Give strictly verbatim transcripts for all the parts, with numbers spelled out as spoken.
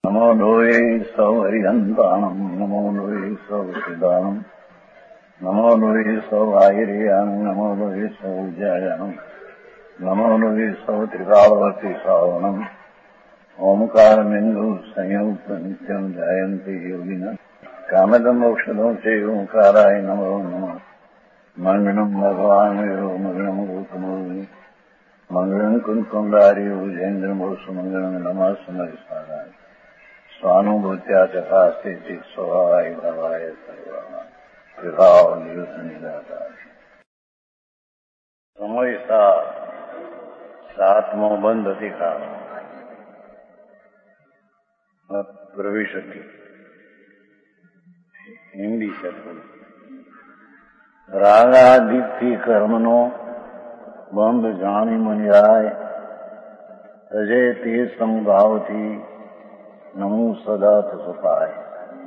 નમો લોહે સૌ હરિહંતાણમ નમો લોહે સૌ સિદાનમ નમો લોહે સૌ આહિર્યાનમ નમો લોહે સૌ જયાનમ નમો લોહે સૌ ત્રિકાળવતી સાવનમ ઓમકાર બિંદુ સંયુક્ત નિત્યમ જયંતિ યોગિના કામદમ મોક્ષદો છે ઓંકારાય નમો નમઃ મંગળમ ભગવાન વિરો મંગળમ ગોતમોહિ મંગળમ કુંકુંડારી ઉજેન્દ્રમો સુમંગળમ નમઃ સમરિસારાય સ્વાનુભૂત્યા તથા સ્થિતિ સ્વભાવાય ભવાય સર્વા વિભાવ નિયુત નિરાકાર સમયસા સાતમો બંધ અધિકાર પ્રવિશતિ હિન્દી શબ્દ રાગાદિથી કર્મનો બંધ જાણી મન્યાય તજે તે સમભાવથી નમું સદા સુપાય.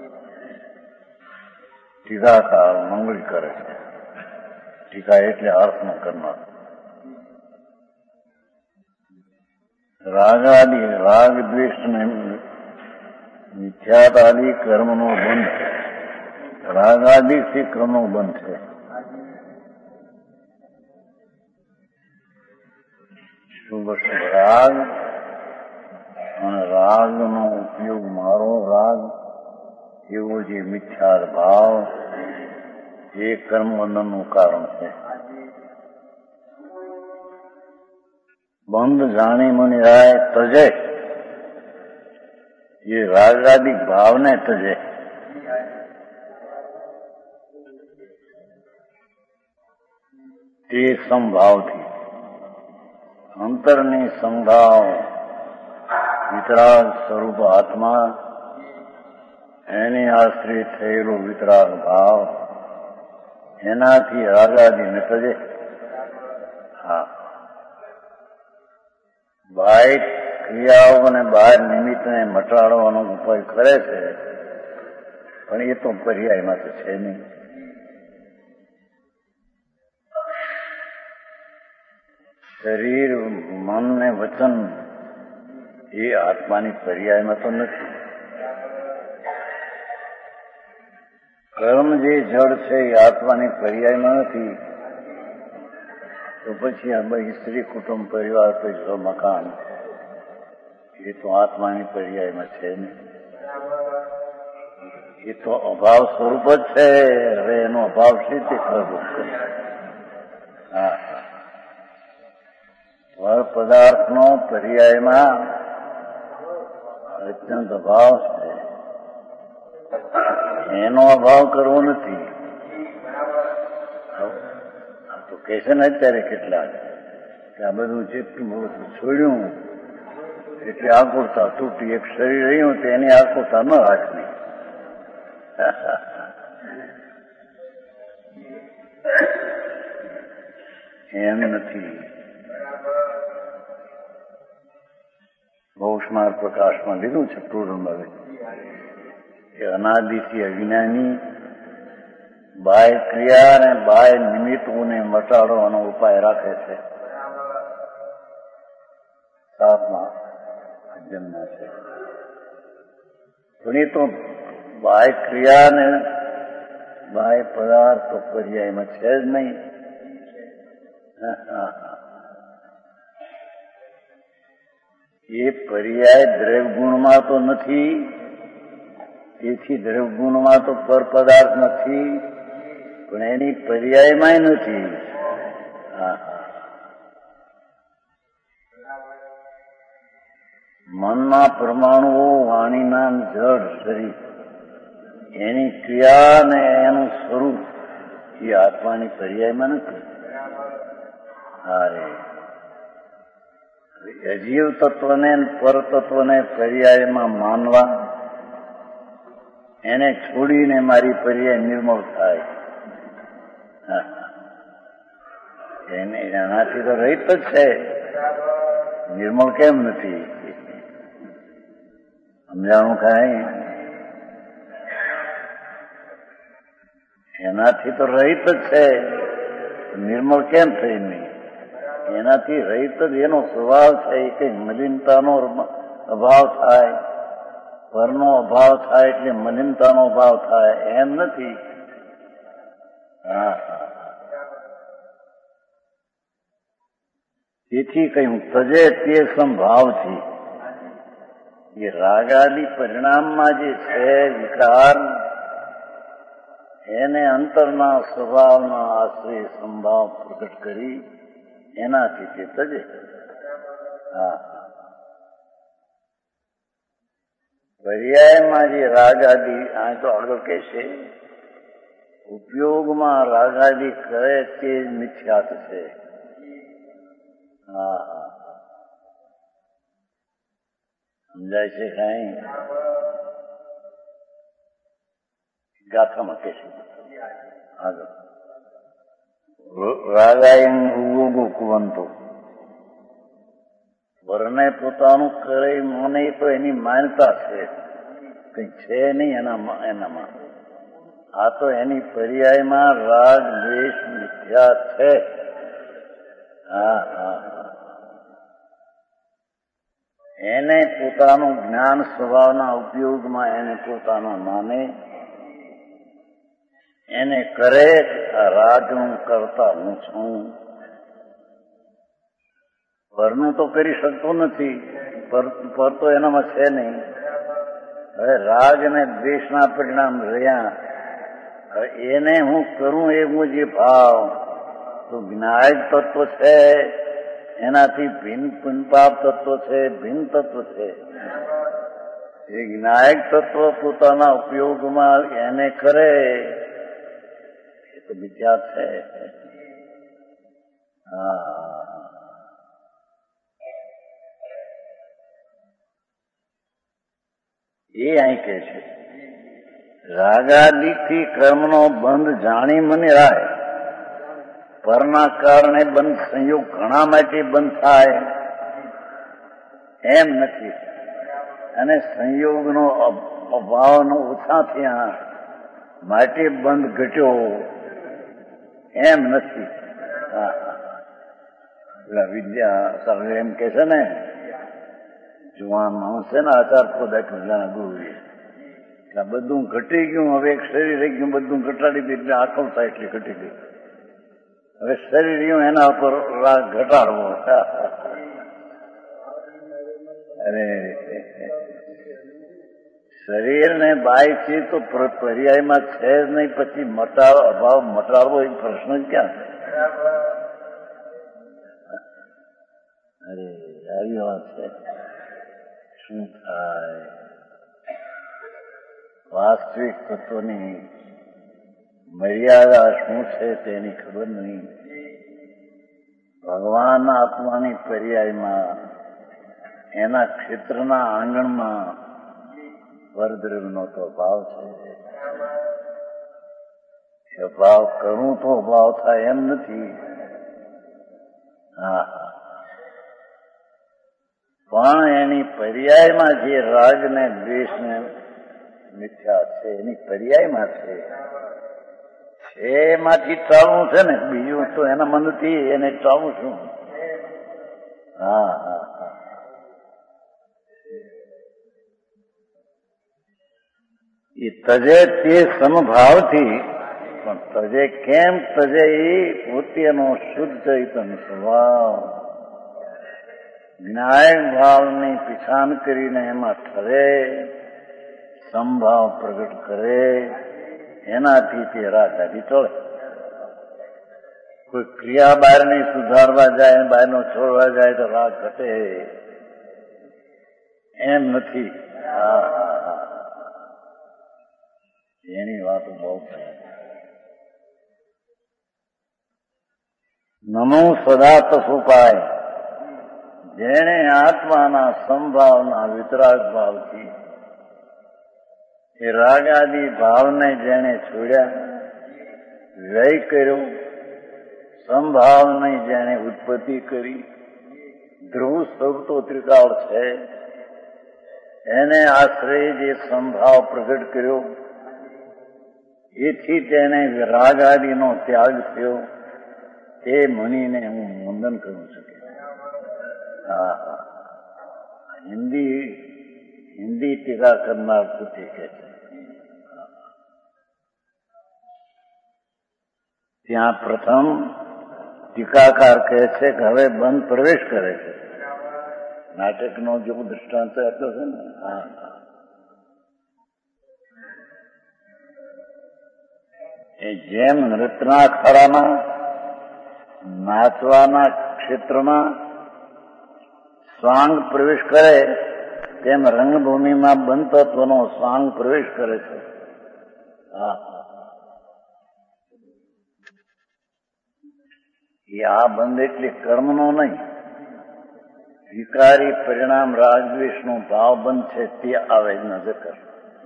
ટીકાકાર મંગળ કરે છે. ટીકા એટલે અર્થમાં કરનાર. રાગાદિ રાગ દ્વેષ ને મિથ્યાતાદિ કર્મનો બંધ. રાગાદિથી કર્મનો બંધ છે. શુભ શુભ રાગ અને રાગનો ઉપયોગ મારો રાગ એવો જે મિથ્યા ભાવ એ કર્મબંધનનું કારણ છે. બંધ જાણી મને રાય તજે એ રાગાદિક ભાવને તજે. તે સમભાવથી અંતરની સંભાવ વિતરાગ સ્વરૂપ આત્મા એની આશ્રિત થયેલો વિતરાગ ભાવ એનાથી રાગાદિ ને તજે. હા, બાહ્ય ક્રિયાઓ અને બહાર નિમિત્તને મટાડવાનો ઉપાય કરે છે, પણ એ તો પર્યાયમાં તો છે નહીં. શરીર મન ને વચન એ આત્માની પર્યાયમાં તો નથી. કર્મ જે જડ છે એ આત્માની પર્યાયમાં નથી. તો પછી આ બધી સ્ત્રી કુટુંબ પરિવાર પૈસો મકાન એ તો આત્માની પર્યાયમાં છે નહીં. એ તો અભાવ સ્વરૂપ જ છે. હવે એનો અભાવ શી રીતે કરવો? હા, પર પદાર્થનો પર્યાયમાં અત્યંત અભાવ છે. એનો અભાવ કરવો નથી. તો કે છે ને અત્યારે કેટલાક કે આ બધું જેટલું બધું છોડ્યું એટલે આકુરતા તૂટી. એક શરીર રહ્યું તો એની આકુરતા ન રાખવી. એમ નથી. બહુસ્માર પ્રકાશમાં લીધું છે પ્લુરલમાં કે અનાદિથી અજ્ઞાની બાહ્ય ક્રિયા અને બાહ્ય નિમિત્તોને મટાડવાનો ઉપાય રાખે છે. સાતમા અજ્ઞાનના છે. પણ એ તો બાહ્ય ક્રિયા ને બાહ્ય પદાર્થ તો પર્યાયમાં છે જ નહીં. એ પર્યાય દ્રવ્યગુણમાં તો નથી. તેથી દ્રવ્યગુણમાં તો પર પદાર્થ નથી, પણ એની પર્યાયમાં નથી. મનના પરમાણુઓ વાણીના જડ શરીર એની ક્રિયા ને એનું સ્વરૂપ એ આત્માની પર્યાયમાં નથી. હારે અજીવ તત્વને પરતત્વને પર્યાયમાં માનવા, એને છોડીને મારી પર્યાય નિર્મળ થાય. એને એનાથી તો રહિત જ છે. નિર્મળ કેમ નથી? સમજાણું કાંઈ? એનાથી તો રહિત જ છે. નિર્મળ કેમ થઈ નહીં? એનાથી રહિત જ એનો સ્વભાવ છે. એ કઈ મલિનતાનો અભાવ થાય પરનો અભાવ થાય એટલે મલિનતાનો અભાવ થાય એમ નથી. હા તેથી કહ્યું તજે તે સંભાવથી. એ રાગાદી પરિણામમાં જે છે વિકાર, એને અંતરના સ્વભાવના આશ્રય સંભાવ પ્રગટ કરી એનાથી તે તજે. હા પર્યાયમાં જે રાગાદી, આ તો આગળ કહેશે, ઉપયોગમાં રાગાદી કરે તે જ મિથ્યાત છે. હા હા સમજાય છે કઈ? ગાથામાં કહેશે આગળ. રાગાયન ઉગો કુવંતો, વરને પોતાનું કરે માને તો એની માન્યતા છે, કઈ છે નહીં એના એનામાં. આ તો એની પર્યાયમાં રાગ દ્વેષ મિથ્યા છે. હા હા એને પોતાનું જ્ઞાન સ્વભાવના ઉપયોગમાં એને પોતાના માને, એને કરે રાગ હું કરતા હું છું. પરનું તો કરી શકતો નથી, પર તો એનામાં છે નહીં. હવે રાગ અને દ્વેષના પરિણામ રહ્યા, હવે એને હું કરું એવું જે ભાવ તો જ્ઞાયક તત્વ છે, એનાથી ભિન્ન પુનપાપ તત્વ છે, ભિન્ન તત્વ છે. એ જ્ઞાયક તત્વ પોતાના ઉપયોગમાં એને કરે એ તો મિથ્યા છે. હા એ અહીં કે છે રાગાદિથી કર્મનો બંધ જાણી મને રાય. પરના કારણે બંધ સંયોગ ઘણા માટે બંધ થાય એમ નથી, અને સંયોગનો અભાવનો ઓછા થયા માટે બંધ ઘટ્યો એમ નથી. હા પેલા વિદ્યા એમ કે છે ને, જુવાન માણસ છે ને આચાર પદાર્થ મજાના ગુરુ, એટલે બધું ઘટી ગયું. હવે એક શરીર રહી ગયું, બધું ઘટાડી દીધું એટલે આકલ થાય એટલે ઘટી ગયું. હવે શરીર રહ્યું એના ઉપર રાગ ઘટાડવો. અરે શરીર ને બાય છે તો પર્યાયમાં છે જ નહીં, પછી મટાડો અભાવ મટાડવો એ પ્રશ્ન જ ક્યાં છે? અરે આવી વાત છે. શું થાય? વાસ્તવિક તત્વની મર્યાદા શું છે તેની ખબર નહીં. ભગવાન આત્માની પર્યાયમાં એના ક્ષેત્રના આંગણમાં પરદ્રવ્યનો તો ભાવ છે. એ ભાવ કરું તો ભાવ થાય એમ નથી. હા પણ એની પર્યાયમાં જે રાગ ને દ્વેષ ને મિથ્યા છે એની પર્યાયમાં છે, એમાંથી ટાળવું છે ને, બીજું તો એના મનથી એને ટાળવું છું. હા હા હા એ તજે તે સમભાવથી, પણ તજે કેમ તજે? એ પોતેનો શુદ્ધ ચૈતન્ય સ્વભાવ જ્ઞાયક ભાવની પીછાણ કરીને એમાં ઠરે, સંભાવ પ્રગટ કરે, એનાથી તે રાગાદી ટળે. કોઈ ક્રિયા બહારની સુધારવા જાય, બહારનો છોડવા જાય તો રાગ ઘટે એમ નથી. હા હા હા એની વાતો બહુ થાય. નમો સદા તસુપાય, જેણે આત્માના સંભાવના વિતરાગ ભાવથી એ રાગાદી ભાવને જેણે છોડ્યા, વ્યય કર્યો, સંભાવની જેણે ઉત્પત્તિ કરી, ધ્રુવ સ્વરૂપ તો ત્રિકાળ છે, એને આશ્રય જે સંભાવ પ્રગટ કર્યો, એથી તેને રાગાદીનો ત્યાગ થયો. તે મુનિને હું વંદન કરું છું. હા હિન્દી હિન્દી ટીકા કરનાર પૂછે કે છે ત્યાં પ્રથમ ટીકાકાર કહે છે કે હવે બંધ પ્રવેશ કરે છે. નાટકનો જો દૃષ્ટાંત આપ્યો છે ને, હા એ જેમ નૃત્યના અખાડામાં નાચવાના ક્ષેત્રમાં સ્વાંગ પ્રવેશ કરે તેમ રંગભૂમિમાં બંધ તત્વનો સ્વાંગ પ્રવેશ કરે છે. હા એ આ બંધ એટલે કર્મનો નહીં, વિકારી પરિણામ રાગદ્વેષનો ભાવ બંધ છે તે આવે નજર કર.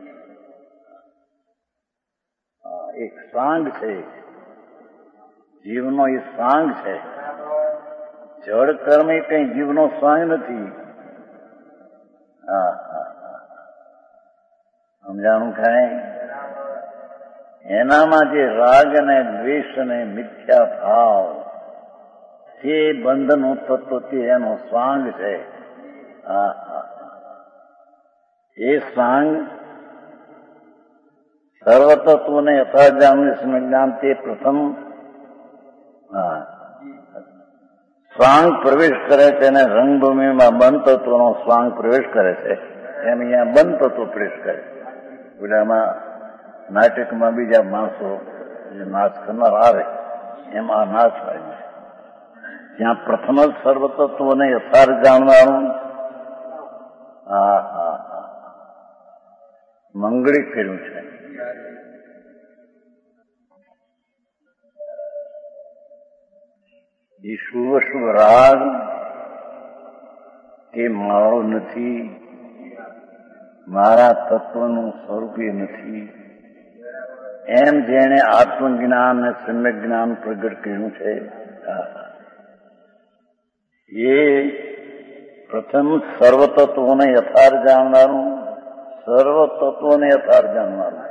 એક સાંગ છે, જીવનો એ સાંગ છે. જળ કર્મ એ કઈ જીવનો સાંગ નથી. હા સમજાણું ખાય એનામાં જે રાગ અને દ્વેષ અને મિથ્યા ભાવ તે બંધનું તત્વ તે એનો સ્વાંગ છે. હા એ સ્વાંગ સર્વતત્વને યથાજાન જ્ઞાન તે પ્રથમ હા સ્વાંગ પ્રવેશ કરે છે અને રંગભૂમિમાં બંધ તત્વનો સ્વાંગ પ્રવેશ કરે છે. એમ અહીંયા બંધ તત્વ પ્રવેશ કરે. પેલામાં નાટકમાં બીજા માણસો જે નાચ કરનાર આવે એમાં નાચ થાય છે. ત્યાં પ્રથમ જ સર્વતત્વને યથાર્થ જાણવાનું હા હા હા મંગળી કર્યું છે. એ શુભ શુભ રાગ એ મારો નથી, મારા તત્વનું સ્વરૂપ એ નથી, એમ જેણે આત્મજ્ઞાન અને સમ્યક જ્ઞાન પ્રગટ કર્યું છે એ પ્રથમ સર્વતત્વોને યથાર્થ જાણનારું, સર્વતત્વોને યથાર્થ જાણનારું,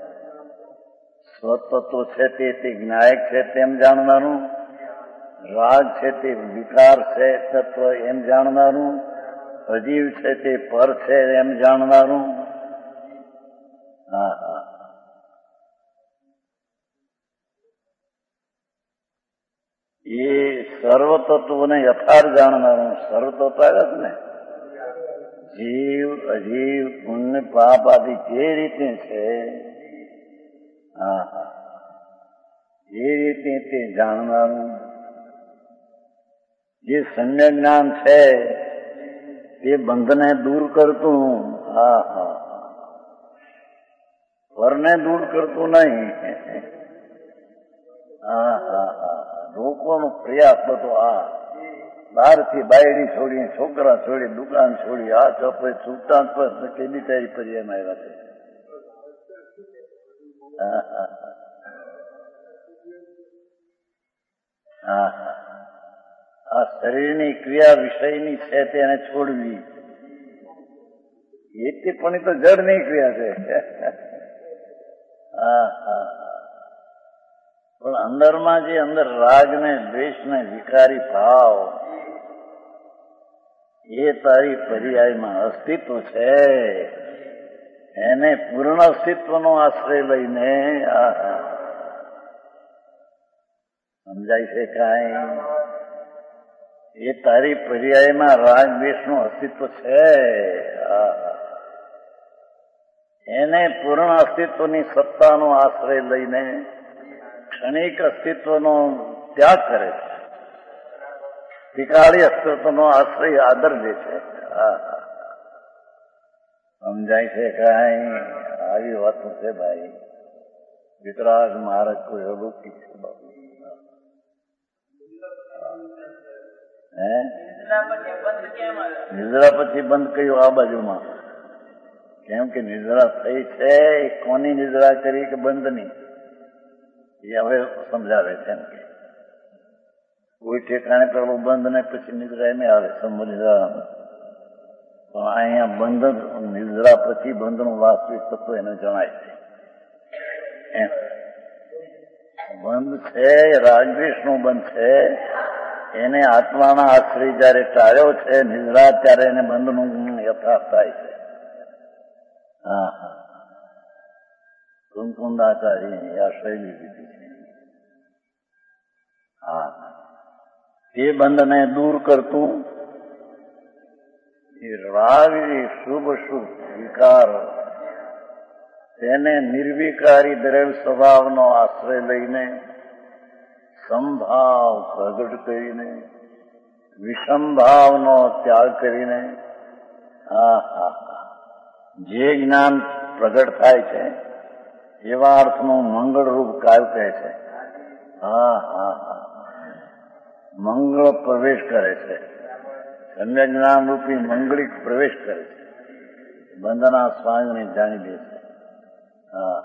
સ્વતત્વ છે તે તે જ્ઞાયક છે તેમ જાણનારું, રાગ છે તે વિકાર છે તત્વ એમ જાણનારું, અજીવ છે તે પર છે એમ જાણનારું. હા હા એ સર્વતત્વને યથાર્થ જાણનારું. સર્વતત્વ આવ્યા છે ને, જીવ અજીવ પુણ્ય પાપ આદિ જે રીતે છે હા હા એ રીતે તે જાણનારું. જે સમ્યક જ્ઞાન છે તે બંધને દૂર કરતું. હા હા પરને દૂર કરતું નહીં. હા હા હા લોકોનો પ્રયાસ બધો આ બહારથી બાયડી છોડી, છોકરા છોડી, દુકાન છોડી, આ ચપે સુલતાન પર કેદી તારી પર્યામાં આવ્યા છે. હા હા હા હા આ શરીરની ક્રિયા વિષયની છે તેને છોડવી એ પણ એ તો જડની ક્રિયા છે. હા હા પણ અંદરમાં જે અંદર રાગ ને દ્વેષ ને વિકારી ભાવ એ તારી પર્યાયમાં અસ્તિત્વ છે. એને પૂર્ણ અસ્તિત્વનો આશ્રય લઈને સમજાય છે કાંઈ? એ તારી પર્યાયમાં રાગ દ્વેષનું અસ્તિત્વ છે. એને પૂર્ણ અસ્તિત્વની સત્તાનો આશ્રય લઈને ક્ષણિક અસ્તિત્વનો ત્યાગ કરે છે. વિકારી અસ્તિત્વનો આશ્રય આદર દે છે. સમજાય છે કાંઈ? આવી વાતો છે ભાઈ. વિતરાગ મહારાજ કોઈ અલૌકિક છે બાબુ. હે નિદ્રા પછી બંધ કર્યું આ બાજુમાં. કેમ કે નિદ્રા થઈ છે. કોની નિદ્રા કરી કે બંધની એ હવે સમજાવે છે. એમ કે કોઈ ઠેકાણે પેલું બંધ ને પછી નિદ્રા એમ આવે સંબંધ. પણ અહીંયા બંધ નિદ્રા પછી બંધનું વાસ્તવિક તત્વ એને જણાય છે. એમ બંધ છે રાગદ્વેષનું બંધ છે. એને આત્માના આશ્રય જયારે ટાળ્યો છે નિદ્રા ત્યારે એને બંધનું યથાર્થ થાય છે. હા હા કુંકુંદાચાર્યની આ શૈલી લીધી છે. હા એ બંધને દૂર કરતું એ રાગ એ શુભ શુભ વિકાર તેને નિર્વિકારી દ્રવ્ય સ્વભાવનો આશ્રય લઈને સમભાવ પ્રગટ કરીને વિષમભાવનો ત્યાગ કરીને હા હા જે જ્ઞાન પ્રગટ થાય છે એવા અર્થનું મંગળરૂપ કાર્ય કહે છે. હા હા હા મંગળ પ્રવેશ કરે છે. સમ્યક જ્ઞાન રૂપી મંગળિક પ્રવેશ કરે છે. બંધના સ્વાંગને જાણી લે છે. હા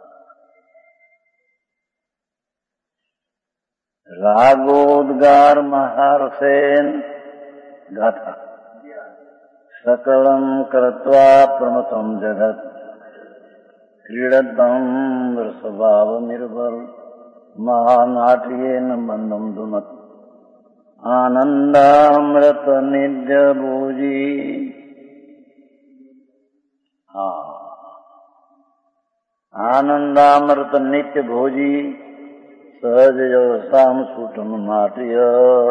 રાગોદ્ગાર મહારસેન ગાથા સકલમ કૃત્વા પ્રમથમ જગત ક્રીડતમ સ્વભાવ નિર્ભર મહાનાટ્યેન બંધમ ધુનત આનંદામૃત નિત્ય ભોજી. હા આનંદામૃત નિત્ય ભોજી સહજ સામ સુટમ નાટ્ય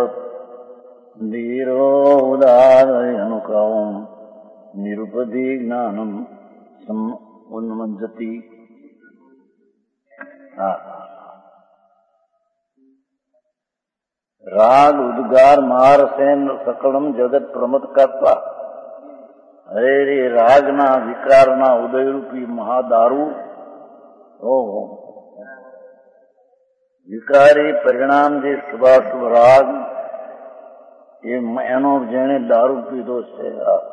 ધીરો ઉદારયનુકમ નિરુપધિ જ્ઞાનમ ઉન્મજ્જતિ. રાગ ઉદ્ગાર મહારસેન સકલમ જગત પ્રમદ કરતા. હરે રે રાગના વિકારના ઉદયરૂપી મહાદારૂ. ઓહો વિકારી પરિણામ જે શુભાશુભ રાગ એનો જેને દારૂ પીધો છે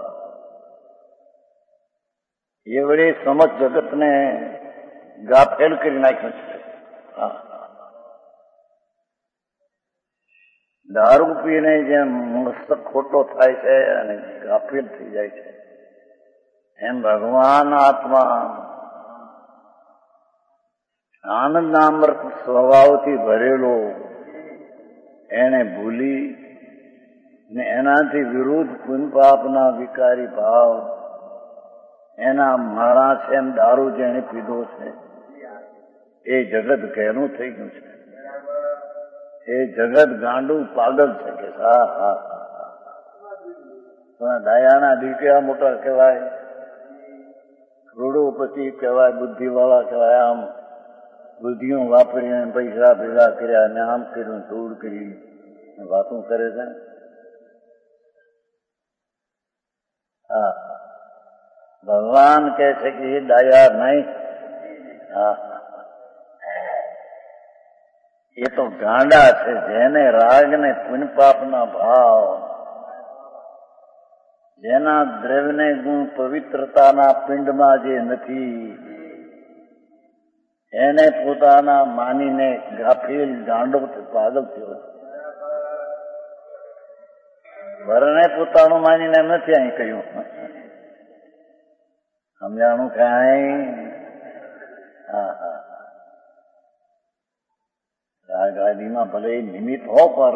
એ વળી સમસ્ત જગતને ગાફેલ કરી નાખ્યું છે. દારૂ પીને જેમ મસ્તક ખોટો થાય છે અને ગાફેલ થઈ જાય છે એમ ભગવાન આત્મા આનંદામૃત સ્વભાવથી ભરેલો એને ભૂલી ને એનાથી વિરુદ્ધ પુનપાપના વિકારી ભાવ એના મારા છે એમ દારૂ જેને પીધો છે એ જગત ઘેરું થઈ ગયું છે. એ જગત ગાંડું પાગલ છે કે હા હા હા ડાયાના દીકરા મોટા કહેવાય, કરોડોપતિ કહેવાય, બુદ્ધિવાળા કહેવાય. આમ બુદ્ધિઓ વાપરીને પૈસા ભેગા કર્યા ને આમ કર્યું ધૂળ કરી વાતું કરે છે. હા ભગવાન કહે છે કે એ ડાયા નહીં. હા એ તો ગાંડા છે જેને રાગ ને પુણ્યપાપના ભાવ, જેના દ્રવ્યને ગુણ પવિત્રતાના પિંડમાં જે નથી એને પોતાના માનીને ગાફેલ ગાંડો પાગલ થયો છે. વરને પોતાનું માનીને નથી અહીં કહ્યું. સમજાણું કાંઈ? હા હા રાગાદીમાં ભલે નિમિત્ત હો પર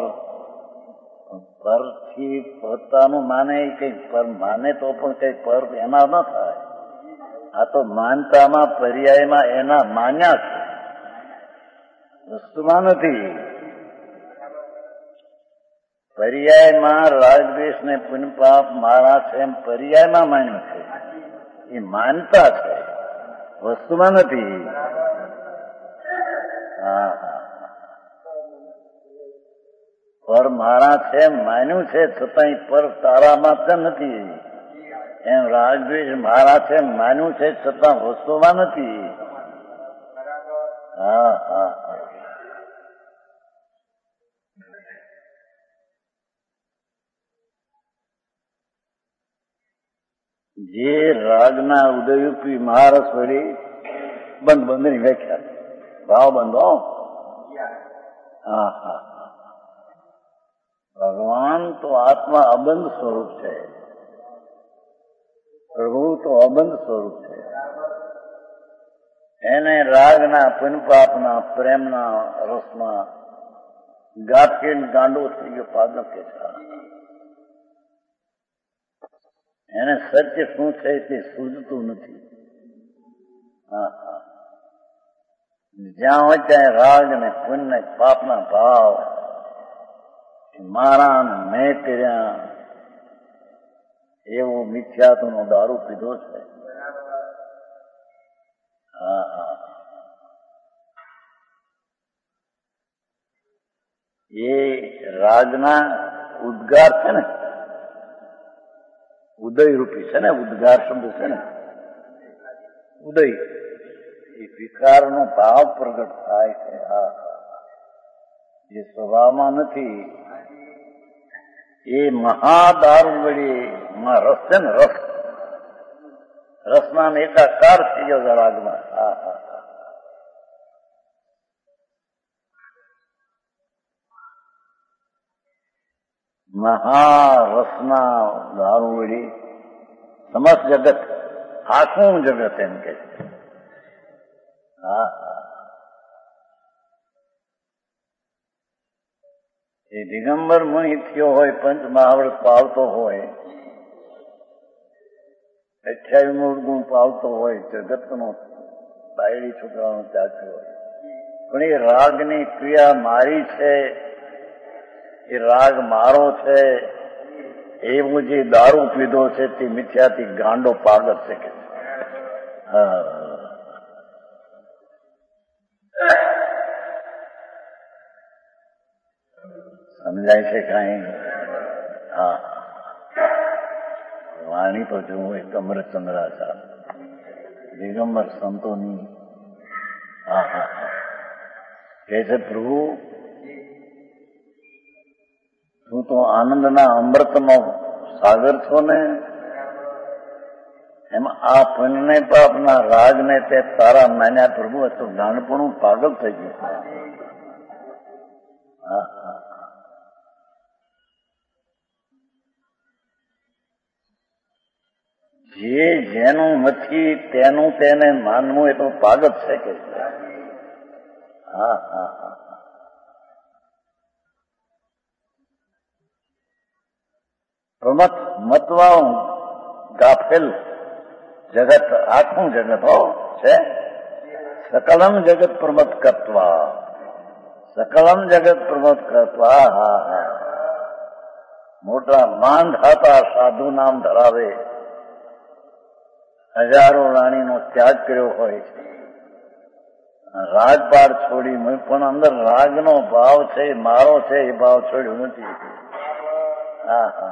પરથી પોતાનું માને કઈ પર માને તો પણ કઈ પર એના ન થાય. આ તો માનતામાં પર્યાયમાં એના માન્યા છે, વસ્તુમાં નથી. પર્યાયમાં રાગદ્વેષ ને પુણ્યપાપ મારા છે એમ પર્યાયમાં માન્યું છે. એ માનતા છે, વસ્તુમાં નથી. હા હા પર મારા છે માન્યું છે છતાં પર તારા માત્ર નથી. એમ રાગદ્વેષ મારા છે માન્યું છે છતાં વસ્તુમાં નથી. હા હા જે રાગના ઉદયરૂપી મહારસ વળી બંધ બંધની વ્યાખ્યા ભાવ બંધો. હા હા ભગવાન તો આત્મા અબંધ સ્વરૂપ છે. પ્રભુ તો અબંધ સ્વરૂપ છે. એને રાગના પુનપાપના પ્રેમના રસમાં ગાફેલ ગાંડો થઈ ગયો પાગલ કે છે. એને સત્ય શું છે તે સૂઝતું નથી. હા હા જ્યાં હોય ત્યાં રાગ ને પુણ્ય પાપના ભાવ મારા ને મેં કર્યા એવો મિથ્યાત્વનો દારૂ પીધો છે. હા હા એ રાગના ઉદ્ગાર છે ને, ઉદય રૂપી છે ને, ઉદ્ગાર શબ્દ છે ને, ઉદય એ વિકારનો ભાવ પ્રગટ થાય છે. હા જે સ્વભાવમાં નથી એ મહાદારૂ વળી માં રસ છે ને, રસ રસના એકાકાર થઈ ગયો રાગમાં. હા હા મહારસના દારૂ વળી સમસ્ત જગત, આખું જગત એમ કે છે. હા એ દિગંબર મુનિ થયો હોય, પંચ મહાવ્રત પાવતો હોય, અઠ્યાવીસ ગુણ પાવતો હોય, જગતનો બાયડી છોકરાનો ત્યાગ હોય, પણ એ રાગની ક્રિયા મારી છે, એ રાગ મારો છે, એવું જે દારૂ પીધો છે તે મિથ્યાથી ગાંડો પાગલ છે કે હા સમજાય છે કઈ? હા વાણી તો જોવું એક અમૃતચંદ્રાચાર દિગંબર સંતોની. હા હા કે છે પ્રભુ તું તો આનંદના અમૃતનો સાગર છો ને, એમાં આ પુણ્ય પાપના રાગને તે તારા માન્યા પ્રભુ તો નાનપણું પાગલ થઈ ગયું. હા હા જે જેનું નથી તેનું તેને માનવું એ તો પાગલ છે કે. હા હા હા પ્રમત મતવાળું ગાફેલ જગત, આખું જગત હો છે. સકલમ જગત પ્રમત કરતા, સકલમ જગત પ્રમત કરતા. હા હા મોટા માન હતા, સાધુ નામ ધરાવે, હજારો રાણીનો ત્યાગ કર્યો હોય છે, રાજપાટ છોડી, પણ અંદર રાગનો ભાવ છે, મારો છે, એ ભાવ છોડ્યો નથી. હા હા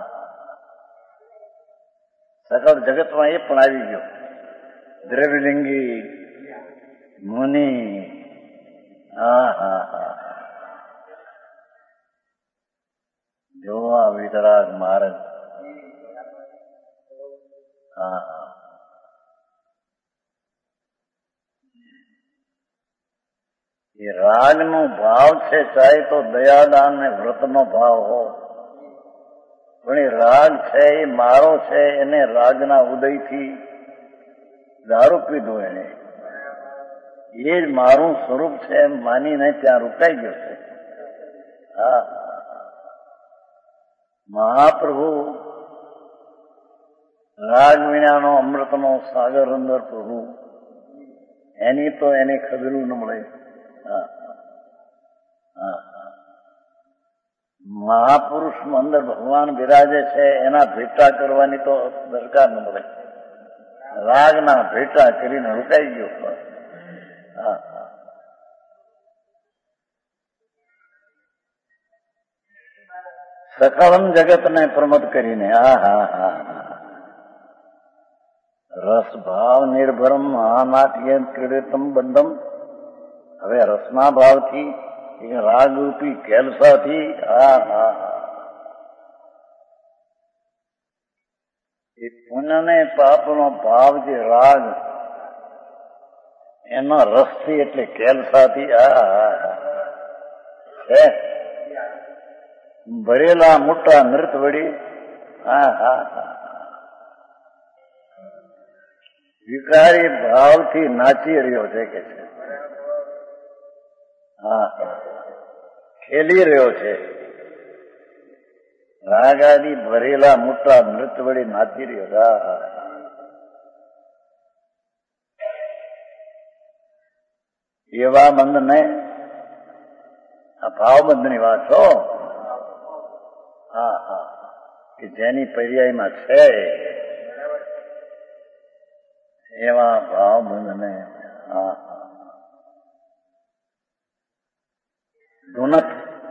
સકળ જગતમાં એ પણ આવી ગયો. દ્રવ્યલિંગી મુનિ. હા હા હા જોવા વિતરાગ માર્ગ. હા હા એ રાગનો ભાવ છે, ચાહે તો દયાદાન ને વ્રતનો ભાવ હો, પણ એ રાગ છે, એ મારો છે, એને રાગના ઉદયથી દારૂ પીધો એને, એ જ મારું સ્વરૂપ છે એમ માનીને ત્યાં રોકાઈ ગયો છે. હા મહાપ્રભુ રાગ વિનાનો અમૃતનો સાગર અંદર પ્રભુ, એની તો એને ખબરું ન મળે. હા હા મહાપુરુષ અંદર ભગવાન બિરાજે છે, એના ભેટા કરવાની તો દરકાર ન મળે. રાગના ભેટા કરીને રોકાઈ ગયો. હા સકલમ જગતને પ્રમત કરીને. હા હા હા રસ ભાવ નિર્ભરમ મહાનાટ્ય ક્રીડિતમ બંધમ. હવે રસના ભાવથી, રાગરૂપી કેલસાથી. હા હા હા એ પુણ્ય ને પાપનો ભાવ જે રાગ, એના રસથી એટલે કેલસાથી. હા હા છે ભરેલા મોટા નૃત વળી. હા હા હા વિકારી ભાવથી નાચી રહ્યો છે કે છે. હા ખેલી રહ્યો છે. રાગાદી ભરેલા મોટા નૃત્ય વળી નાચી રહ્યો. હા એવા બંધને આ ભાવબંધની વાત છો. હા હા કે જેની પર્યાયમાં છે એવા ભાવબંધને હા હા ધૂનત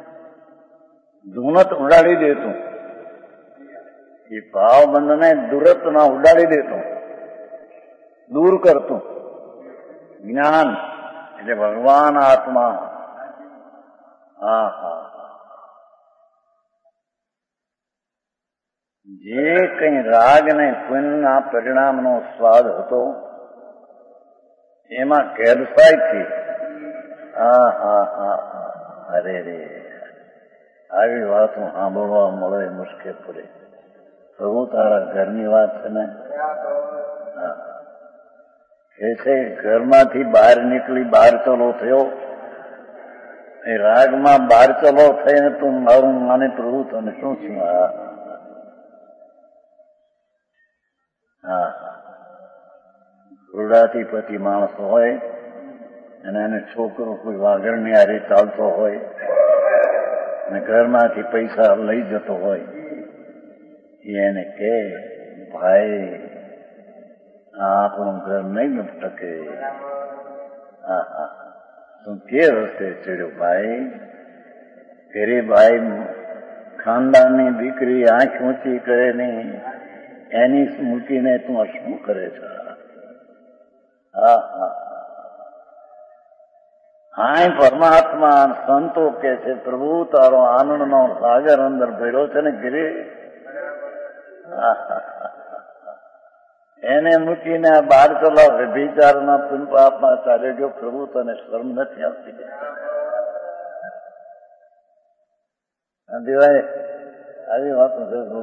ધૂનત ઉડાડી દેતું, એ ભાવબંધને દુરત ના ઉડાડી દેતું, દૂર કરતું જ્ઞાન એટલે ભગવાન આત્મા. હા હા જે કઈ રાગ ને પુણ્યના પરિણામનો સ્વાદ હતો એમાં ગેરસાઈથી હા હા હા અરે રે આવી વાતો સાંભળવા મળે મુશ્કેલ પડે. પ્રભુ તારા ઘરની વાત છે ને. કે છે ઘરમાંથી બહાર નીકળી બહાર ચલો થયો, એ રાગમાં બહાર ચલો થઈને તું મારું માને પ્રભુ તને શું છું. હા હા રૂડાતીપતિ માણસ હોય અને એને છોકરો કોઈ વાઘરની હારે ચાલતો હોય અને ઘરમાંથી પૈસા લઈ જતો હોય, એને કે ભાઈ આ આપણું ઘર નહીં ટકે. હા હા તું કે રસ્તે ચડ્યો ભાઈ? ઘરે ભાઈ ખાનદાનની દીકરી આંખ ઊંચી કરે નહીં એની મૂકીને તું શું કરે છે? હા હા હા પરમાત્મા સંતો કે છે પ્રભુ તારો આનંદનો સાગર અંદર ભર્યો છે ને ઘરે. એને મૂકીને બહાર ચલાવ વિચારના પાપમાં ચાલે ગયો. પ્રભુ તને શરમ નથી આવતી? દેવાય આવી વાતો છે પ્રભુ.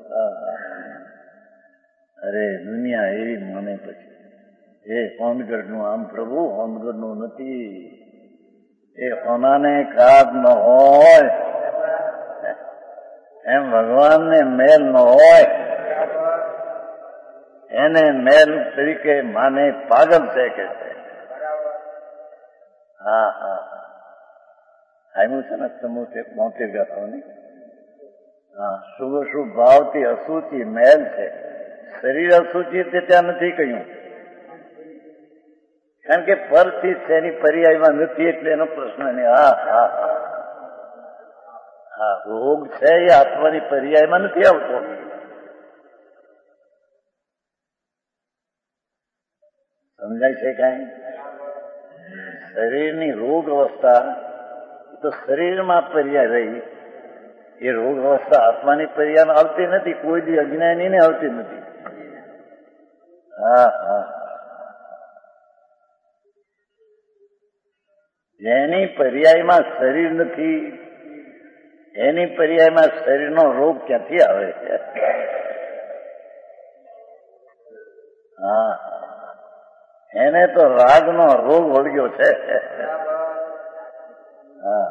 અરે દુનિયા એવી માને પછી એ હોનગઢ નું આમ પ્રભુ હોનગઢ નું નથી. એ હોનાને ખાદ ન હોય એમ ભગવાનને મેલ ન હોય એને મેલ તરીકે માને પાગલ છે કે છે. હા હા આવ્યું છે ને ચમોતેર બોતેર ગાથાઓની. હા શુભ શુભ ભાવથી અસુચિ મેલ છે. શરીર અસુચિ તે ત્યાં નથી કહ્યું, કારણ કે પરથી છે એની પર્યાયમાં નથી એટલે એનો પ્રશ્ન નહીં. હા હા હા રોગ છે એ આત્માની પર્યાયમાં નથી આવતો. સમજાય છે કઈ? શરીરની રોગ અવસ્થા તો શરીરમાં પર્યાય રહી, એ રોગ અવસ્થા આત્માની પર્યાયમાં આવતી નથી. કોઈ દી અજ્ઞાનીને આવતી નથી. હા હા જેની પર્યાયમાં શરીર નથી એની પર્યાયમાં શરીરનો રોગ ક્યાંથી આવે છે? હા એને તો રાગનો રોગ વળગ્યો છે. હા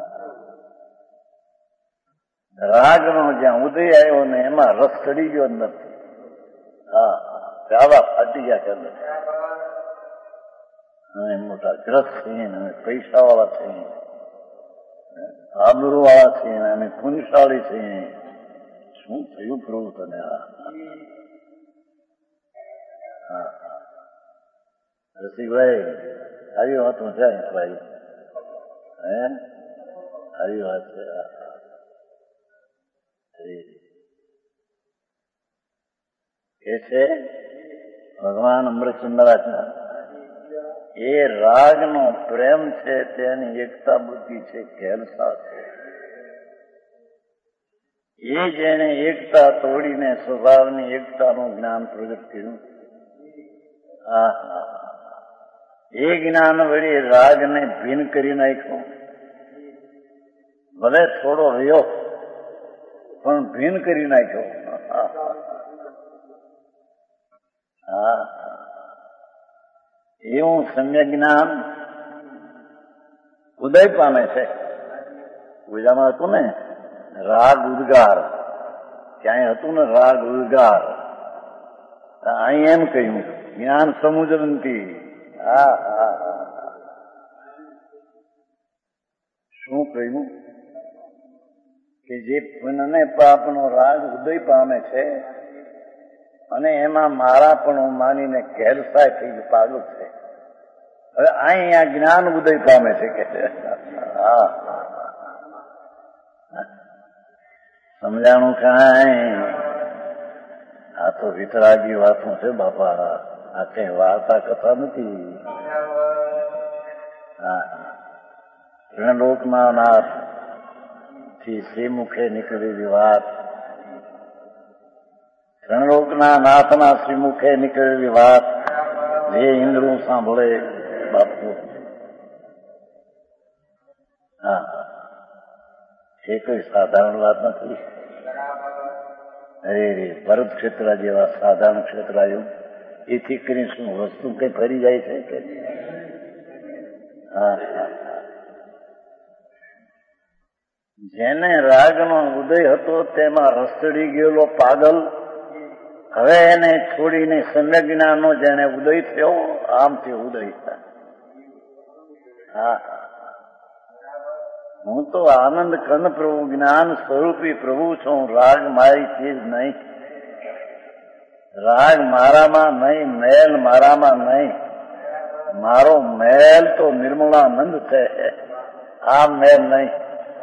રાગનો જ્યાં ઉદય આવ્યો ને એમાં રસ ચડી ગયો નથી. હા ચાવા ફાટી ગયા છે અંદર. અમે મોટા ગ્રસ્ત છીએ ને અમે પૈસા વાળા છીએ, આબરૂ વાળા છીએ ને અમે પુણ્યશાળી છીએ. શું થયું પ્રભુ તને? હા રસિકભાઈ આવી વાતો છે ભાઈ? હે આવી વાત છે. એ છે ભગવાન અમૃતચંદ્રાચાર્ય એ રાગનો પ્રેમ છે તેની એકતા બુદ્ધિ છે, ખેલસા છે. એ જેને એકતા તોડીને સ્વભાવની એકતાનું જ્ઞાન પ્રગટ કર્યું. હા એ જ્ઞાન વળી રાગને ભીન કરી નાખ્યો. ભલે થોડો રહ્યો પણ ભીન કરી નાખ્યો. હા એવું સમ્યક જ્ઞાન ઉદય પામે છે. પૂજામાં હતું ને રાગ ઉદ્ગાર, ક્યાંય હતું ને રાગ ઉદ્ગાર. અહીં એમ કહ્યું જ્ઞાન સમુદ્રંતી. હા હા કહ્યું કે જે પુણ્ય પાપનો રાગ ઉદય પામે છે અને એમાં મારા પણ માનીને ઘેરસાય થઈ પાગલ છે. હવે અહીંયા જ્ઞાન ઉદય પામે છે કે હા સમજાણું કાંઈ? આ તો વિતરાગી વાતો છે બાપા, આ કઈ વાર્તા કથા નથી. હા ત્રણલોકના નાથ થી શ્રીમુખે નીકળેલી વાત, ત્રણલોકના નાથના શ્રીમુખે નીકળેલી વાત જે ઇન્દ્રો સાંભળે બાપુ. હા એ કોઈ સાધારણ વાત નથી. અરે રે ભરત ક્ષેત્ર જેવા સાધારણ ક્ષેત્રાયું એથી કરી શું વસ્તુ કઈ ફરી જાય છે કે? હા જેને રાગનો ઉદય હતો તેમાં રસડી ગયેલો પાગલ હવે એને છોડીને સમ્યક જ્ઞાનનો જેને ઉદય થયો આમથી ઉદય થાય. હા હું તો આનંદ કંદ પ્રભુ જ્ઞાન સ્વરૂપી પ્રભુ છું. રાગ મારી ચીજ નહીં, રાગ મારામાં નહીં, મેલ મારામાં નહીં. મારો મેલ તો નિર્મળાનંદ છે, આ મેલ નહીં.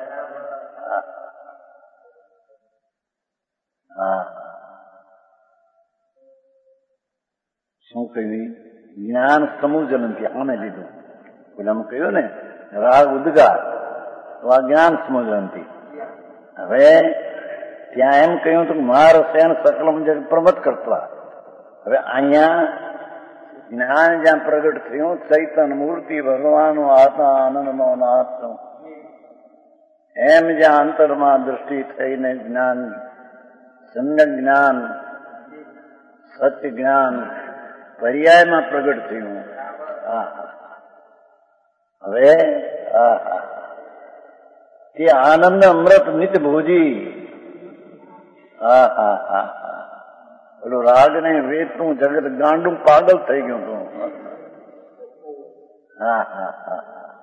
હા શું કહ્યું? જ્ઞાન સમુજનથી આને લીધું. પેલા કહ્યું ને રાગ ઉદગાર તો આ જ્ઞાન સમુજનથી. હવે ત્યાં એમ કહ્યું હતું માર સેન સકલમ જગ પ્રમત કરતા. હવે અહીંયા જ્ઞાન જ્યાં પ્રગટ થયું ચૈતન મૂર્તિ ભગવાનનો આત્મા આનંદનો નાથ એમ જ્યાં અંતરમાં દૃષ્ટિ થઈને જ્ઞાન સમ્યક જ્ઞાન સત્ય જ્ઞાન પર્યાયમાં પ્રગટ થયું. હા હવે હા તે આનંદ અમૃત નિત્ય ભોજી. હા હા હા હા પેલું રાગ ને વેતનું જગત ગાંડું પાગલ થઈ ગયું હતું. હા હા હા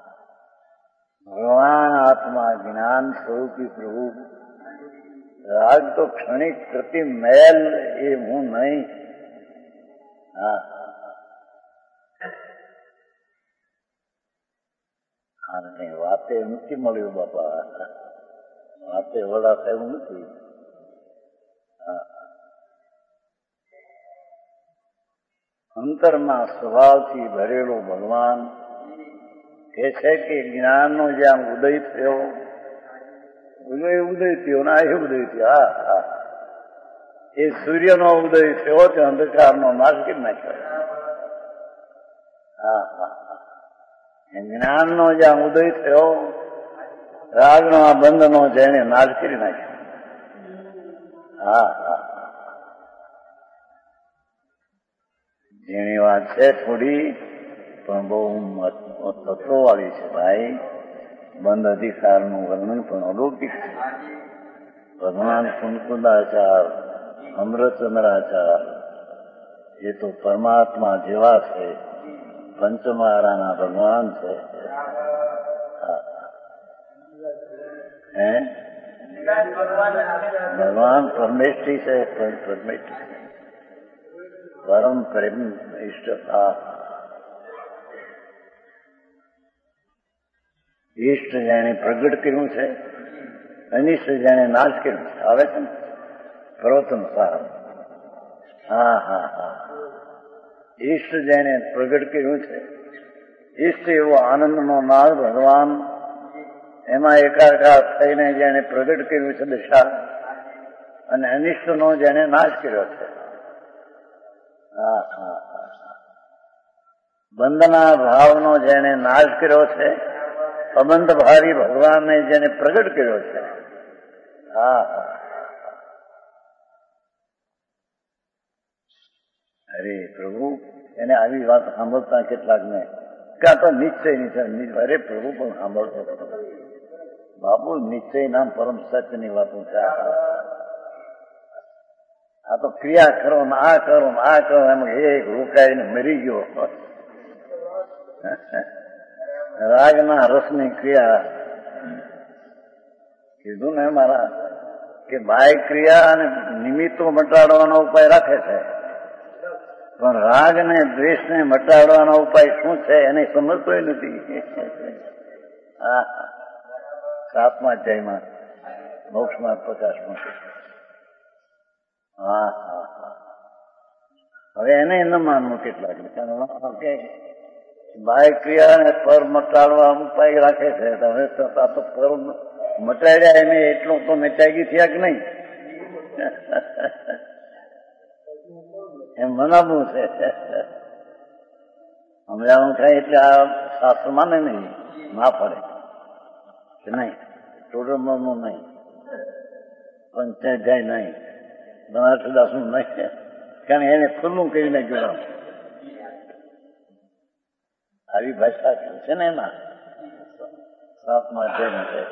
ભગવાન આત્મા જ્ઞાન સ્વરૂપી પ્રભુ. રાગ તો ક્ષણિક પ્રતિ મેલ એ હું નહીં. હા અને વાતે નથી મળ્યું બાપા, વાતે વડા થયું નથી. અંતરમાં સ્વભાવથી ભરેલો ભગવાન કે છે કે જ્ઞાનનો જ્યાં ઉદય થયો, ઉદય ઉદય થયો ના એ ઉદય થયો. હા હા એ સૂર્યનો ઉદય થયો તે અંધકારનો નાશ કરી નાખ્યો. હા હા જ્ઞાનનો જ્યાં ઉદય થયો રાગનો આ બંધનો જેને નાશ કરી નાખ્યો. હા હા જેની વાત છે થોડી પણ બહુ તત્વો વાળી છે ભાઈ. બંધ અધિકારનું વર્ણન પણ અલૌકિક છે. ભગવાન કુંકુદાચાર અમૃતચંદ્રાચાર એ તો પરમાત્મા જેવા છે, પંચમહારાના ભગવાન છે. હે ભગવાન પરમેષ્ઠી છે, પરમેષ્ઠી પરમ પ્રેમ ઇષ્ટતા. ઇષ્ટ જેને પ્રગટ કર્યું છે, અનિષ્ટ જેને નાશ કર્યું છે. આવે છે ને પ્રવચન સાર. હા હા હા ઇષ્ટ જેને પ્રગટ કર્યું છે, ઇષ્ટ એવો આનંદનો નાદ ભગવાન એમાં એકાકાર થઈને જેને પ્રગટ કર્યું છે દશા, અને અનિષ્ટનો જેને નાશ કર્યો છે. હા હા બંધના ભાવનો જેને નાશ કર્યો છે, અબંધ ભારી ભગવાનને જેને પ્રગટ કર્યો છે. હા હા અરે પ્રભુ એને આવી વાત સાંભળતા કેટલાકને કાં તો નિશ્ચય નિશ્ચય અરે પ્રભુ પણ સાંભળતો બાપુ નિશ્ચય નામ પરમ સત્યની વાતો છે. આ તો ક્રિયા કરો ને આ કરો ને આ કરો એમ એક રોકાઈને મરી ગયો. રાગના રસની ક્રિયા કીધું ને મારા કે બાહ્ય ક્રિયા અને નિમિત્તો મટાડવાનો ઉપાય રાખે છે, પણ રાગ ને દ્વેષ ને મટાડવાનો ઉપાય શું છે એને સમજતો નથી. હા, સાતમા અધ્યાયમાં મોક્ષમાં પ્રકાશમાં. હા હા હા હવે એને ન માનવું કેટલાક કે બાહ્ય ક્રિયાને પર મટાડવા ઉપાય રાખે છે. હવે આ તો પર મટાડ્યા એને એટલું તો મચાગી થયા કે નહીં એમ મનાવવું છે. સમજાવવાનું થાય એટલે આ શાસ્ત્ર માને નહીં, ના પડે કે નહીં, ટોટરમનું નહીં, પંચાયત નહીં, બનાસદાસનું નહીં, કારણ એને ખુલ્લું કરીને જોડાવું. આવી ભાષા છે ને એમાં સાતમા અધ્યાયમાં છે.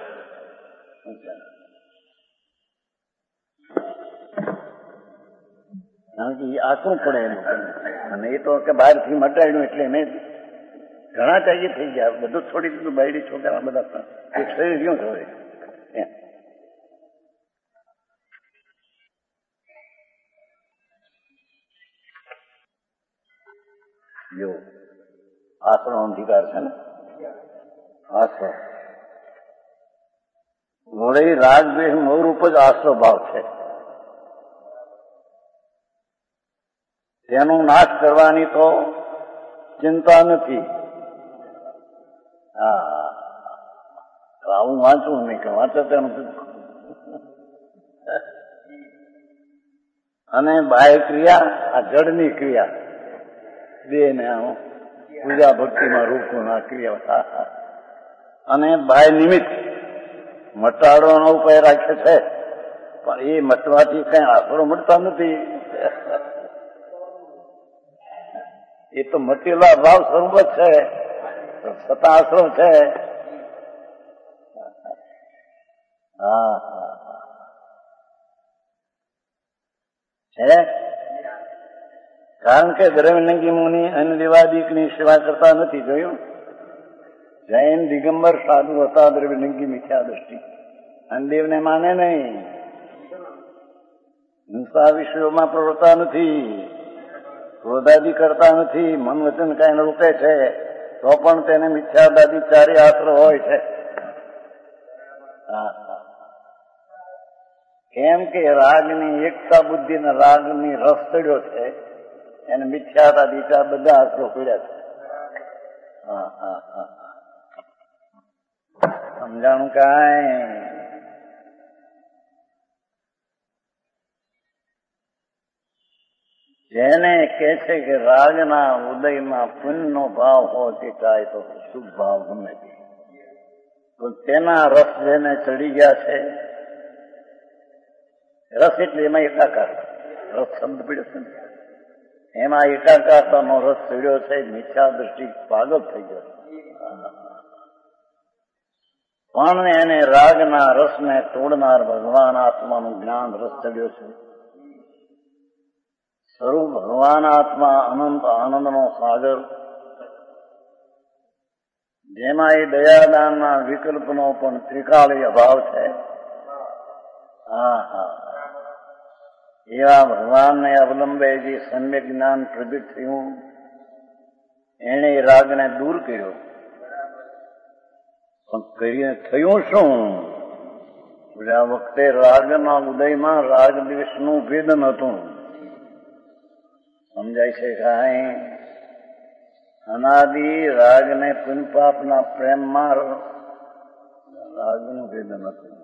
કારણ કે આકરું પડે એનું, અને એ તો કે બહારથી મટાડ્યું એટલે એને ઘણા ચાઈએ થઈ ગયા. બધું છોડી દીધું, બાયડી છોકરા બધા એક શરીર ક્યું થયું. જો આશ્રમ અધિકાર છે ને, આશ્રમ વળી રાગ દ્વેષ મૂળરૂપ જ આશ્રમ ભાવ છે. તેનો નાશ કરવાની તો ચિંતા નથી. હા, આવું વાંચવું નહીં કે વાંચે તેમ. અને બાહ્ય ક્રિયા આ જડની ક્રિયા બે ને પૂજા ભક્તિમાં રૂપું ના ક્રિયા, અને બાહ્ય નિમિત્ત મટાડવાનો ઉપાય રાખે છે, પણ એ મટવાથી કઈ આશરો મળતા નથી. એ તો મટેલા ભાવ સ્વરૂપ જ છે, છતાં આશ્રમ છે. હા છે, કારણ કે દ્રવ્યલિંગી મુનિ અને દેવાદિકની સેવા કરતા નથી. જોયું, જૈન દિગંબર સાધુ હતા, દ્રવ્યલિંગી મિથ્યા દ્રષ્ટિ, અને દેવને માને નહીં, હિંસા વિષયોમાં પ્રવૃત્તા નથી, ક્રોધાદિ કરતા નથી, મન વચન કાંઈ રોકે છે તો પણ તેને મિથ્યાદાદિ ચારે આશ્રય હોય છે. કેમ કે રાગની એકતા બુદ્ધિને રાગની રસ ચડ્યો છે, એને મિથ્યાદાદિ ચાર બધા આશ્રય પીડ્યા છે. હા હા હા સમજાણું કાંઈ? જેને કે છે કે રાગના ઉદયમાં પુણ્યનો ભાવ હોય તે કાય તો શુભ ભાવ ગમે તે, તો તેના રસ જેને ચડી ગયા છે, રસ એટલે એમાં એકાકાર, રસ શબ્દ પીડ્યો છે ને, એમાં એકાકારતાનો રસ ચડ્યો છે, મિથ્યા દ્રષ્ટિ પાગલ થઈ ગયો છે. પણ એને રાગના રસને તોડનાર ભગવાન આત્માનું જ્ઞાન રસ ચડ્યો છે. સ્વરૂપ ભગવાન આત્મા અનંત આનંદનો સાગર, જેમાં એ દયાદાનના વિકલ્પનો પણ ત્રિકાળી અભાવ છે. હા હા એવા ભગવાનને અવલંબે જે સમ્યક જ્ઞાન પ્રગટ થયું, એને રાગને દૂર કર્યો. પણ કરીને થયું શું? આ વખતે રાગના ઉદયમાં રાગ દ્વેષનું ભેદન હતું. સમજાય છે કાંઈ? અનાદિ રાગને પુનપાપના પ્રેમમાં રાગનું ભેદન હતું,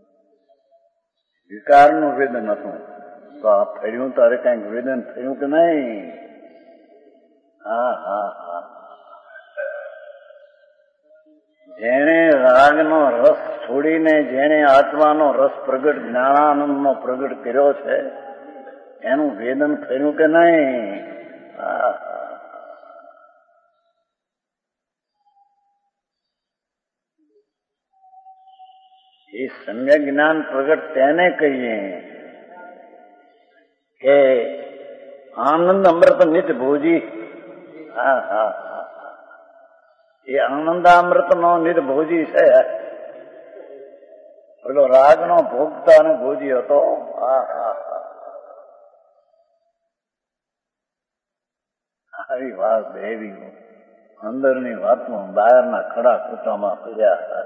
વિકારનું ભેદન હતું. તો આ થયું તારે કઈક વેદન થયું કે નહીં? હા હા હા જેણે રાગનો રસ છોડીને જેણે આત્માનો રસ પ્રગટ જ્ઞાનાનંદનો પ્રગટ કર્યો છે, એનું વેદન થયું કે નહીં? એ સમ્યક જ્ઞાન પ્રગટ તેને કહીએ કે આનંદ અમૃત નિત ભોજી. હા હા એ આનંદામૃત નો નિત ભોજી છે. પેલો રાગનો ભોગતા અને ભોજી હતો. હા હા હા આવી વાત એવી અંદરની વાતમાં બહારના ખડા ખૂટામાં પડ્યા હતા.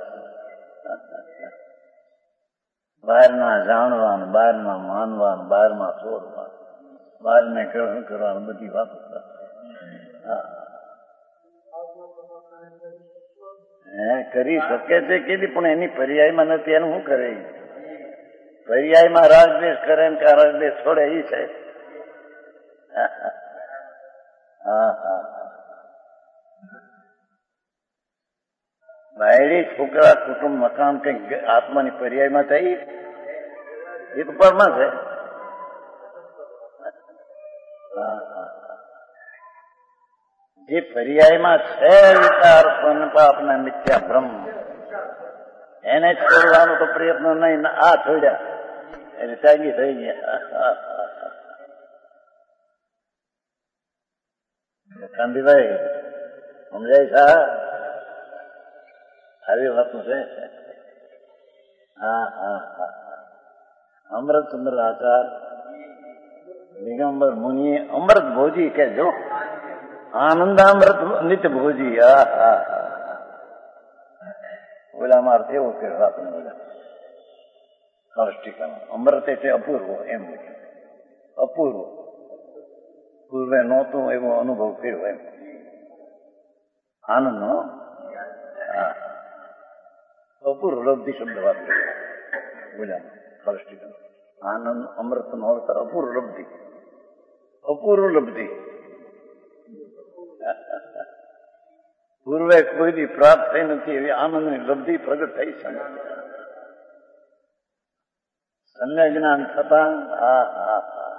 બહારના જાણવાનું, બહારના માનવાનું, બહારમાં છોડવાનું, બહારને ગ્રહણ કરવાનું, બધી વાતો હે કરી શકે છે કે પણ એની પર્યાયમાં નથી. એનું શું કરે? પર્યાયમાં રાજદેશ કરે ને કે રાજદેશ છોડે એ છે. હા હા બાયડી છોકરા કુટુંબ મકાન કઈ આત્માની પર્યાયમાં થઈ એ તો પરમાં છે. જે પર્યાયમાં છે વિચાર પાપના મિથ્યા બ્રહ્મ એને છોડવાનો તો પ્રયત્ન નહીં. આ છોડ્યા એને ત્યાગી થઈ ગયા. કાંતિભાઈ સમજાય છે? આવી વાતું છે. હા હા હા અમૃતચંદ્ર આચાર દિગંબર મુનિ અમૃત ભોજી કે જો આનંદામૃત નિત્ય ભોજી. હા હા ઓલા મારે એવું કે આપણે બોલ્યા સ્પષ્ટીકરણ અમૃત એટલે અપૂર્વ એમ અપૂર્વ પૂર્વે નહોતું એવો અનુભવ કર્યો એમ આનંદ નો. હા અપૂર્વ લબ્ધિ શબ્દ વાત બોલ્યા સ્પષ્ટીકરણ આનંદ અમૃત નો અર્થ અપૂર્વ લબ્ધિ. અપૂર્વ લબ્ધિ પૂર્વે કોઈની પ્રાપ્ત થઈ નથી એવી આનંદની લબ્ધિ પ્રગટ થઈ છે. સમ્યક જ્ઞાન થતા હા હા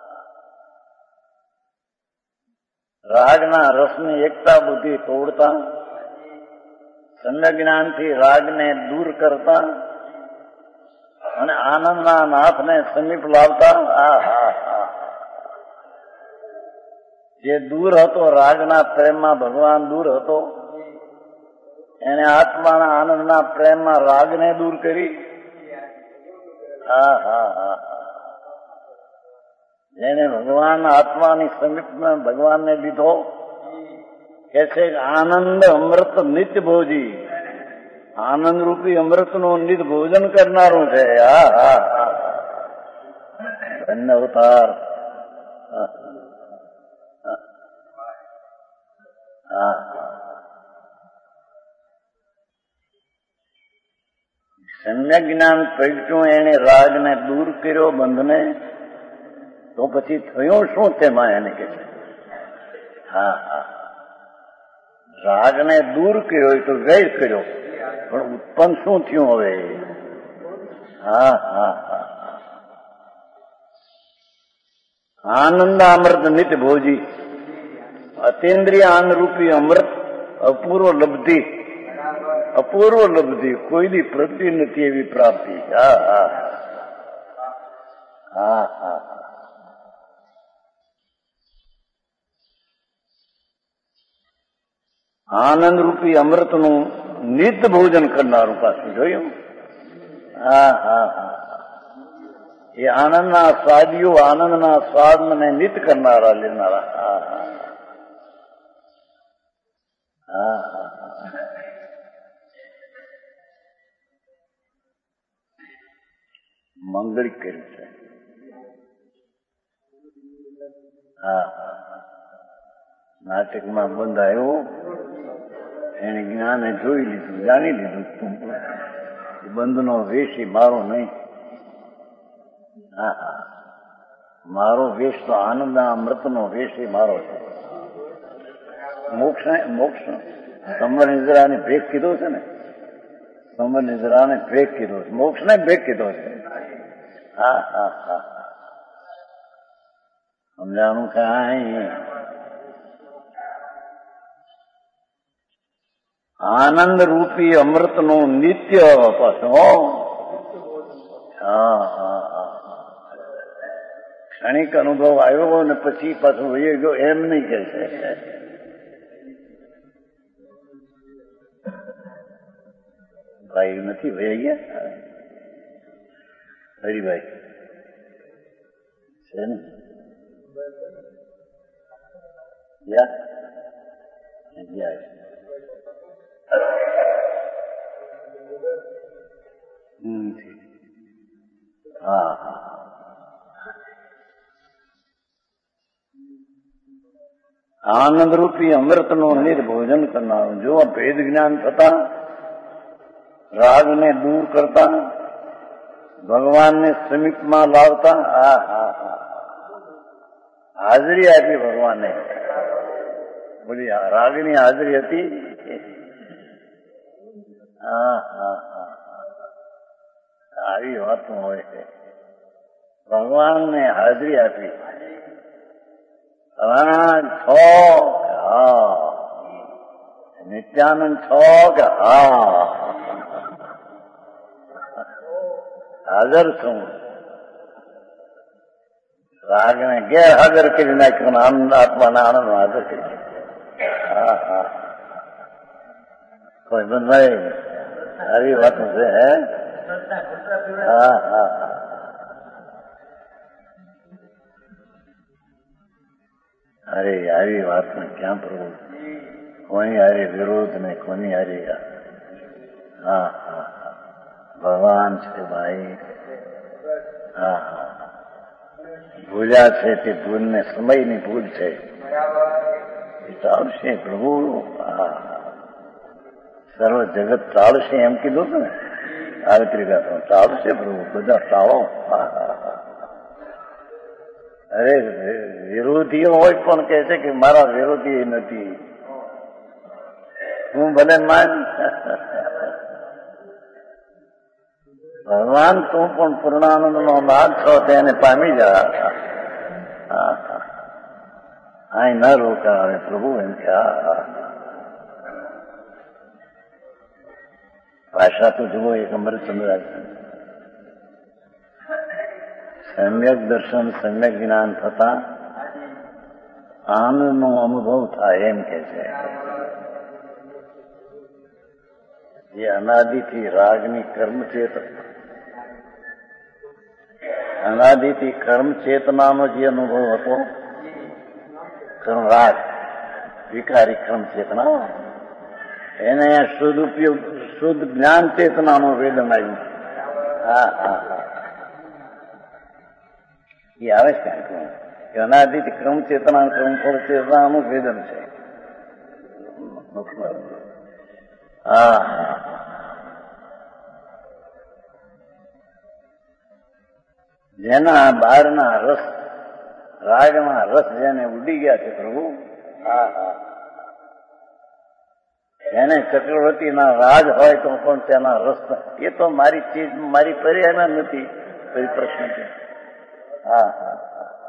રાગના રસની એકતા બુદ્ધિ તોડતા સમ્યક જ્ઞાનથી રાગને દૂર કરતા અને આનંદના નાથને સમીપ લાવતા. હા હા હા જે દૂર હતો રાગના પ્રેમમાં ભગવાન દૂર હતો એને આત્માના આનંદના પ્રેમમાં રાગને દૂર કરી. હા હા હા જેને ભગવાન આત્માની સમીપમાં ભગવાનને લીધો કે છે આનંદ અમૃત નિત્ય ભોજી. આનંદ રૂપી અમૃતનું નિત ભોજન કરનારું છે. હા હા હા ધન્ય અવતાર. હા સમ્યક જ્ઞાન પ્રગટ્યું એને રાગને દૂર કર્યો બંધને તો પછી થયું શું તેમાં એને કે છે. હા હા રાગને દૂર કર્યો એ તો વેર કર્યો પણ ઉત્પન્ન શું થયું હવે. હા હા હા આનંદ અમૃત નિત્ય ભોજી અતેન્દ્રિય આનંદ રૂપી અમૃત અપૂર્વ લબ્ધિ. અપૂર્વ લબ્ધિ કોઈની પ્રતિ નથી એવી પ્રાપ્તિ. હા હા હા હા આનંદ રૂપી અમૃતનું નિત્ય ભોજન કરનારું પાછું જોયું. હા હા હા એ આનંદના સ્વાદીઓ આનંદના સ્વાદને નિત કરનારા લેનારા. હા હા હા મંગળિક કર્યું છે. હા નાટકમાં બંધાયું એને જ્ઞાને જોઈ લીધું જાણી લીધું બંધનો વેશ મારો નહીં. હા હા મારો વેશ તો આનંદના અમૃતનો વેશ મારો છે. મોક્ષ મોક્ષ સંવર નિદ્રાને ભેગ કીધો છે ને. સંવર નિદ્રાને ભેગ કીધો છે. મોક્ષને ભેગ કીધો છે. હા હા હા સમજાણું કાંઈ. આનંદ રૂપી અમૃતનું નિત્ય પાછો. હા હા હા ક્ષણિક અનુભવ આવ્યો ને પછી પાછું વહી ગયો એમ નહીં કે છે. ભાઈ નથી વહી ગયા. હરિભાઈ છે ને યા હા હા આનંદ રૂપી અમૃતનું નિર્ભોજન કરનારું જો ભેદ જ્ઞાન થતા રાગને દૂર કરતા ભગવાનને સમીપમાં લાવતા હા હા હા હાજરી આપી ભગવાને બોલી રાગની હાજરી હતી હા હા હા આવી વાતો હોય છે ભગવાનને હાજરી આપી રાગ છો હા નિત્યાનંદ છો કે હા હાજર છું રાગને ગેરહાજર કરી નાખ્યો આનંદ આત્માના આનંદ હાજર કરી હા હા કોઈ બંધાઈ આવી વાત છે હે હા હા અરે આવી વાતમાં ક્યાં પ્રભુ કોની હારે વિરોધ ને કોની હારે હા હા ભગવાન છે ભાઈ હા હા ભૂલ્યા છે તે ભૂલને સમયની ભૂલ છે એ ચાલશે પ્રભુ હા સર્વ જગત ચાલશે એમ કીધું ને સાવિત્રી તો ચાલશે પ્રભુ બધા ટાળો અરે વિરોધીઓ હોય પણ કહે છે કે મારા વિરોધી નથી હું ભલે માન ભગવાન તું પણ પૂર્ણાનંદ નો નાદ છો તેને પામી જા અહીં ન રોકાવે પ્રભુ એમ કે ભાષા તો જુઓ એક અમરચંદ્ર સમ્યક દર્શન સમ્યક જ્ઞાન થતા આનંદનો અનુભવ થાય એમ કે છે જે અનાદિથી રાગની કર્મ ચેતના અનાદિથી કર્મ ચેતનાનો જે અનુભવ હતો કર્મ રાગ વિકારી કર્મ ચેતના એને શુદ્ધ ઉપયોગ શુદ્ધ જ્ઞાન ચેતનાનું વેદન આવ્યું હા હા હા એ આવે છે કે અનાદિથી ક્રમ ચેતના ક્રમ ફળ ચેતનાનું વેદન છે હા હા જેના બહારના રસ રાગના રસ જેને ઉડી ગયા છે પ્રભુ હા હા એને ચક્રવર્તીના રાજ હોય તો પણ તેના રસ એ તો મારી ચીજ મારી પર્યાયમાં નથી કોઈ પ્રશ્ન છે હા હા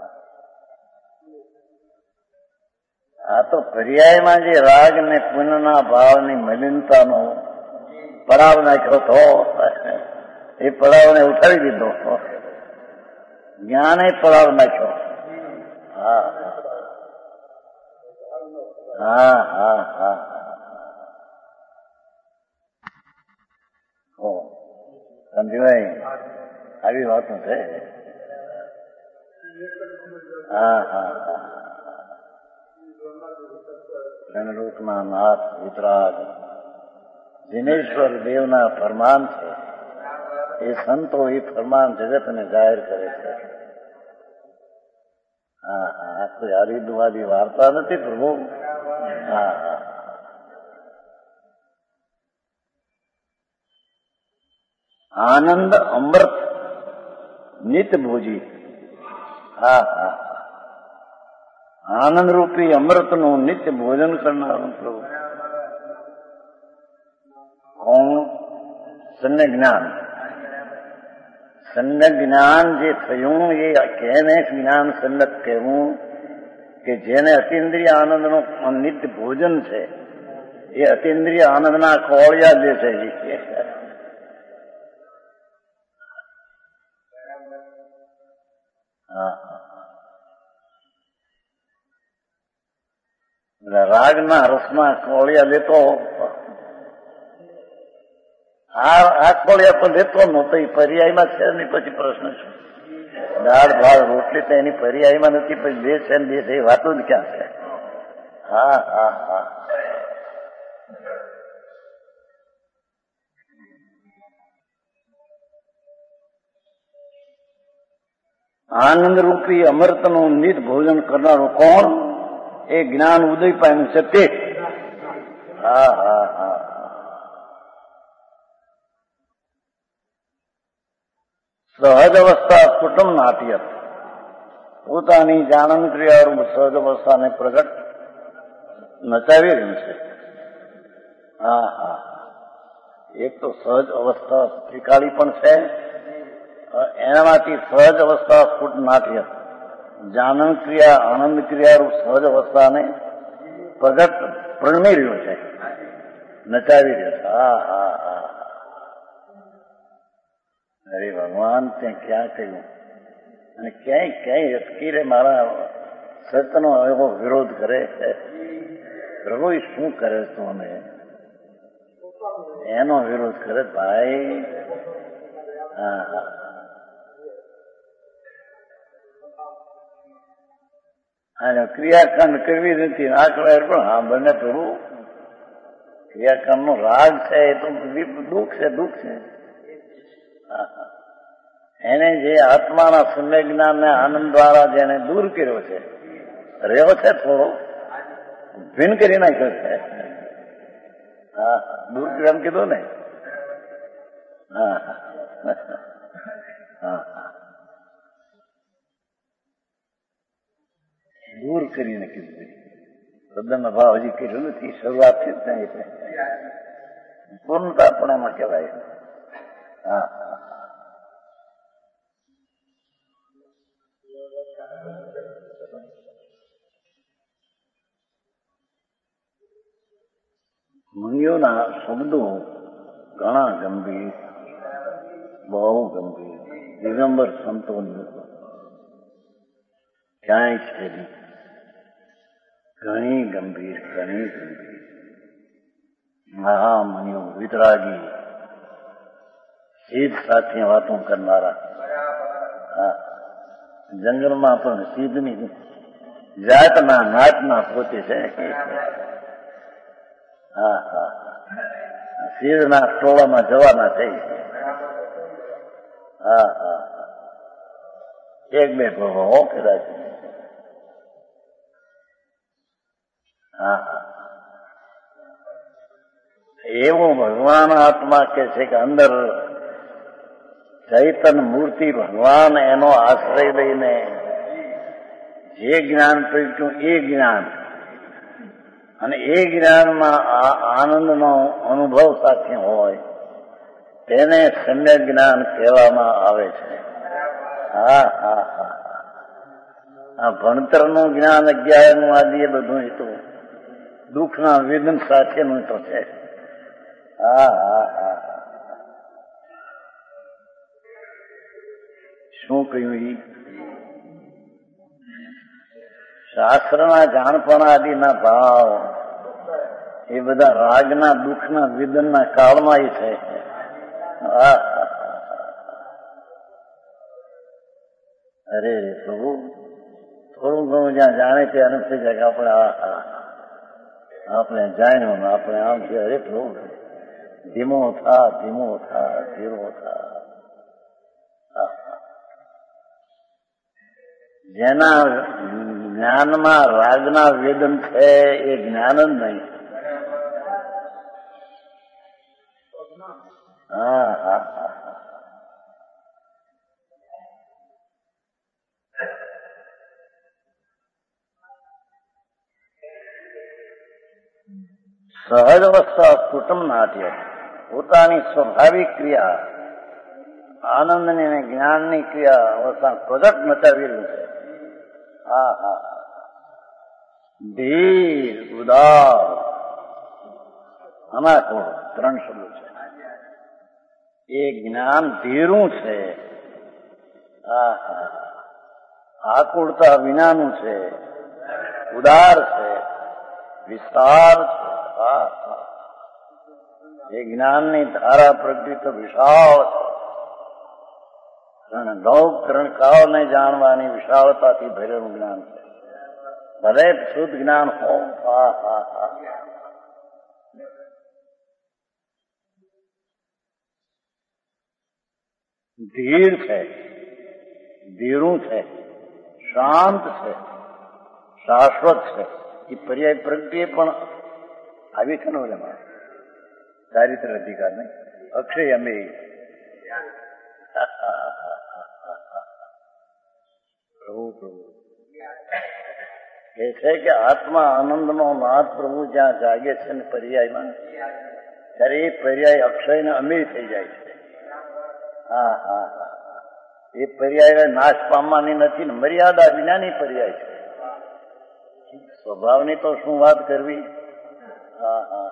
આ તો પર્યાયમાં જે રાગ ને પુનઃના ભાવની મલિનતાનો પડાવ નાખ્યો હતો એ પડાવને ઉઠાવી દીધો જ્ઞાને પડાવ નાખ્યો હા હા હા હા ઓ સમજીભાઈ આવી વાતો છે હા હા હા ચંદ્રલોકના નાથ વિતરાગ દિનેશ્વર દેવના ફરમાન છે એ સંતો એ ફરમાન જગતને જાહેર કરે છે હા હા આ કોઈ હરિદ્વારી વાર્તા નથી પ્રભુ હા હા આનંદ અમૃત નિત ભોજી હા હા આનંદ રૂપી અમૃતનું નિત્ય ભોજન કરનારું પ્રભુ કોણ સમ્યક જ્ઞાન સમ્યક જ્ઞાન જે થયું એ કેને જ્ઞાન સમ્યક કહેવું કે જેને અતિન્દ્રિય આનંદનું નિત્ય ભોજન છે એ અતિન્દ્રિય આનંદના કોળિયા જે છે હા રાગના રસના કોળિયા લેતો આ આખોળિયા પણ લેતો નહોતો, એ પર્યાયમાં છે નહીં. પછી પ્રશ્ન શું? દાળ ભાત રોટલી તો એની પર્યાયમાં નથી, પછી બે છે ને બે છે, એ વાતો જ ક્યાં છે? હા હા હા. આનંદ રૂપી અમૃતનું નિત ભોજન કરનારું કોણ? એ જ્ઞાન ઉદય પામ્યું છે તે. હા હા હા. સહજ અવસ્થા કુટુંબ નાટ્ય, પોતાની જાણન ક્રિયારૂપ સહજ અવસ્થાને પ્રગટ નચાવી રહ્યું છે. હા હા. એક તો સહજ અવસ્થા ત્રિકાળી પણ છે, એનામાંથી સહજ અવસ્થા સ્ફુટ નાટ્ય જાનન ક્રિયા આનંદ ક્રિયારૂપ સહજ અવસ્થાને પ્રગટ પ્રગમી રહ્યું છે, નચાવી રહ્યું છે. હા હા હા. અરે ભગવાન તે ક્યાં કહ્યું, અને ક્યાંય ક્યાંય અટકી રે મારા સતનો એવો વિરોધ કરે છે. પ્રભુ શું કરે તું? અમે એનો વિરોધ કરે ભાઈ. હા હા. અને ક્રિયાકાંડ કરવી નથી આ કહેવાય પણ હા બંને પ્રભુ ક્રિયાકાંડ નો રાગ છે, એ તો દુઃખ છે, દુઃખ છે. એને જે આત્માના સમ્યક જ્ઞાન ને આનંદ દ્વારા જેને દૂર કર્યો છે, રહ્યો છે થોડો ભિન્ન કરી નાખ્યો છે. હા દૂર કર્યો એમ કીધું ને. હા હા દૂર કરીને કીધું. તદ્દન અભાવ હજી કર્યું નથી, શરૂઆતથી જ નહીં છે. પૂર્ણતા પણ એમાં કહેવાય. હા મુનિઓના શબ્દો ઘણા ગંભીર, બહુ ગંભીર, દિગંબર સંતોની ક્યાંય છે નહીં. ઘણી ગંભીર, ઘણી ગંભીર મહામુનિઓ, વિતરાગી, સિદ્ધ સાથે વાતો કરનારા. જંગલમાં પણ સિદ્ધની જાતના નાતના પોતે છે. હા હા. સિદ્ધના ટોળામાં જવાના થઈ. હા હા. એક બે ભગવો કદાચ. હા હા. એવું ભગવાન આત્મા કે છે કે અંદર ચૈતન્ય મૂર્તિ ભગવાન એનો આશ્રય લઈને જે જ્ઞાન પ્રગટ્યું એ જ્ઞાન, અને એ જ્ઞાનમાં આનંદનો અનુભવ સાથે હોય તેને સમ્યક જ્ઞાન કહેવામાં આવે છે. હા હા હા. આ ભણતરનું જ્ઞાન અગિયારનું આદિ એ બધું એ તો દુઃખના વેદન સાથેનું તો છે. હા હા હા. શું કહ્યું? એ શાસ્ત્રના જાણપણા આદિના ભાવ એ બધા રાગના દુઃખના વેદનના કાળમાં એ છે. અરે પ્રભુ થોડું ઘણું જ્યાં જાણે છે અને થઈ જાય કે આપણે આ આપણે જાણ્યું ને આપણે આમ છે. અરે પ્રભુ ધીમો થા ધીમો થા ધીરો થા. જેના જ્ઞાનમાં રાગના વેદન છે એ જ્ઞાન જ નહીં. હા હા હા. સહજ અવસ્થા કુટુંબ નાટ્ય, પોતાની સ્વાભાવિક ક્રિયા આનંદની અને જ્ઞાનની ક્રિયા અવસ્થા પ્રગટ મચાવી રહ્યું છે. હા હા. ધીર, ઉદાર, અનાકુળ ત્રણ શબ્દો છે. એ જ્ઞાન ધીરું છે. હા હા. આકુળતા વિનાનું છે, ઉદાર છે, વિસ્તાર છે. હા હા. એ જ્ઞાનની ધારા પ્રગતિ તો વિશાળ છે. લોક ત્રણકાળને જાણવાની વિશાળતાથી ભરેલું જ્ઞાન છે. ભલે શુદ્ધ જ્ઞાન હો, હા હા હા ધીર છે, ધીરું છે, શાંત છે, શાશ્વત છે. એ પર્યાય પ્રગતિ પણ આવી છે ને એમાં ચારિત્ર અધિકાર નહીં અક્ષય અમે પ્રભુ પ્રભુ એ છે કે આત્મા આનંદનો નાથ પ્રભુ જ્યાં જાગે છે ને પર્યાયમાં, ત્યારે એ પર્યાય અક્ષય ને અમીર થઈ જાય છે. હા હા હા એ પર્યાય નાશ પામવાની નથી ને મર્યાદા વિનાની પર્યાય છે. સ્વભાવની તો શું વાત કરવી. હા હા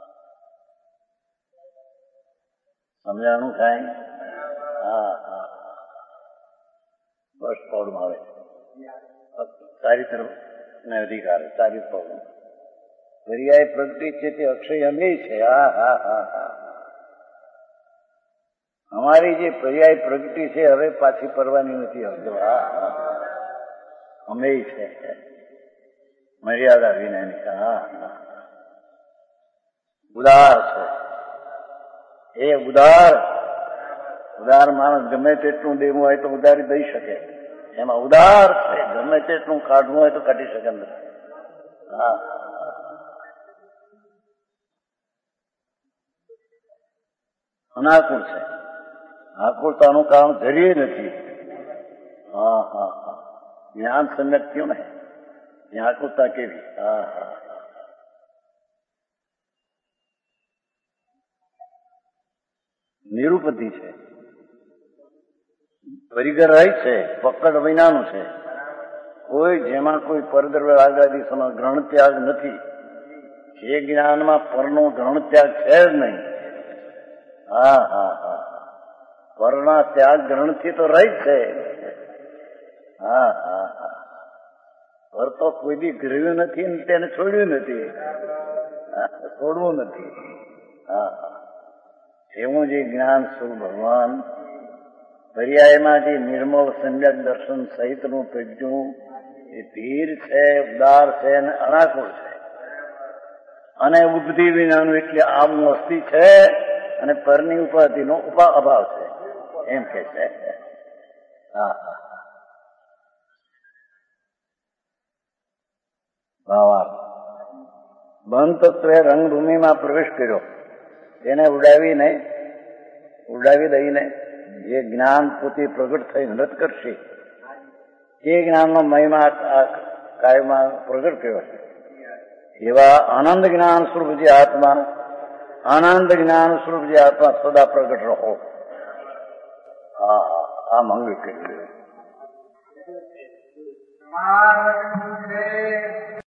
સમજાણું થાય. હા હા બસ પૌડમાં આવે ચારિત્ર ને અધિકાર ચારિત્ર પૌડ પર્યાય પ્રગતિ છે તે અક્ષય અમે છે. હા હા હા હા અમારી જે પર્યાય પ્રગતિ છે હવે પાછી પરવાની નથી આવતો. હા હા અમે છે મર્યાદા વિનાની. હા હા ઉદાર છે એ ઉદાર ઉદાર માણસ ગમે તેટલું દેવું હોય તો ઉદારી દઈ શકે. એમાં ઉદાર છે, ગમે તેટલું કાઢવું હોય તો કાઢી શકે અંદર. હા અનાકુળ છે. આકુળતાનું કામ ધરીએ નથી. હા હા હા જ્ઞાન સમ્યક થયું ને ત્યાં આકુળતા કેવી. હા હા નિરુપતિ છે, પરિગર રહી છે, પકડ વિનાનું છે. કોઈ જેમાં કોઈ પરદ્રવ્ય રાગાદિશોનો ગ્રહણ ત્યાગ નથી. જે જ્ઞાનમાં પરનો ગ્રહણ ત્યાગ છે જ નહીં. હા હા હા પરના ત્યાગ ગ્રહણથી તો રહી છે. હા હા હા પર તો કોઈ બી ગ્રહ્યું નથી ને તેને છોડ્યું નથી, છોડવું નથી. હા હા એવું જે જ્ઞાન શું ભગવાન પર્યાયમાં જે નિર્મળ સમ્યક દર્શન સહિતનું પ્રજ્ઞું એ ધીર છે, ઉદાર છે અને અનાકુળ છે અને ઉપધિ વિનાનું એટલે આમ વસ્તી છે અને પરની ઉપાધિનો ઉપા અભાવ છે એમ કે છે. હા હા ભાવાર્થ બંધ તત્વે રંગભૂમિમાં પ્રવેશ કર્યો તેને ઉડાવીને ઉડાવી દઈને જે જ્ઞાન પોતે પ્રગટ થઈ નૃત કરશે તે જ્ઞાનનો મહિમા કાયમાં પ્રગટ કર્યો છે. એવા આનંદ જ્ઞાન સ્વરૂપ જે આત્મા આનંદ જ્ઞાન સ્વરૂપ જે આત્મા સદા પ્રગટ રહો. હા હા આ મંગળ કરી